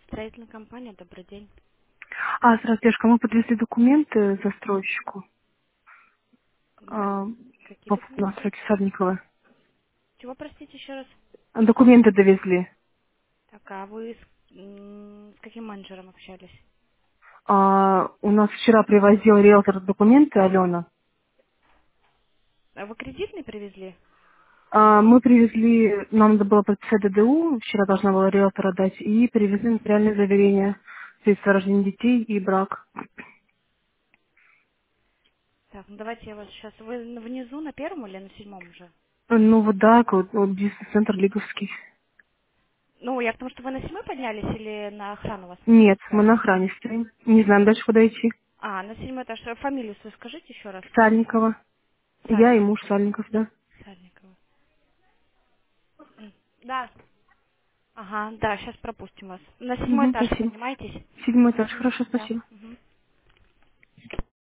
Строительная компания, добрый день. Здравствуйте, Девушка, мы подвезли документы застройщику Да. а, Какие по на документы? сайте Садникова. Чего, простите, еще раз? Документы довезли. Так, а вы с каким менеджером общались? У нас вчера привозил риэлтор документы, Алена. А вы кредитный привезли? Мы привезли, нам надо было подписать ДДУ, вчера должна была риэлтор отдать, и привезли нотариальное заверение, свидетельство о рождении детей и брак. Так, ну давайте я вас сейчас... Вы внизу на первом или на седьмом уже? Ну вот да, вот бизнес-центр Лиговский. Ну, я потому что вы на седьмой поднялись или на охрану вас Нет, мы взяли? на охране стоим. Не знаем дальше, куда идти. А, на седьмой этаж. Фамилию свою скажите еще раз. Сальникова. Я и муж Сальникова. Сальников, да. Сальникова. Да. Ага, да, сейчас пропустим вас. На седьмой этаж Спасибо. поднимайтесь. 7 этаж, хорошо, Да. спасибо.